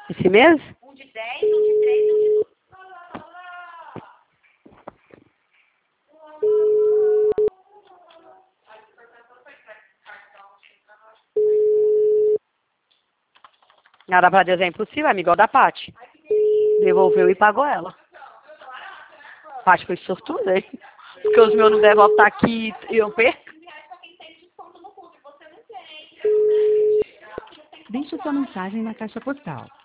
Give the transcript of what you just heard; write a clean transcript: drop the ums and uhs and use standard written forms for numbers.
Esse mês? Um de 10, um de 3, um de... Nada pra Deus é impossível, amiga, igual da Paty. Devolveu e pagou ela. Paty foi sortuda, hein? Porque os meus não devem voltar aqui e eu perco. Deixe sua mensagem na caixa postal.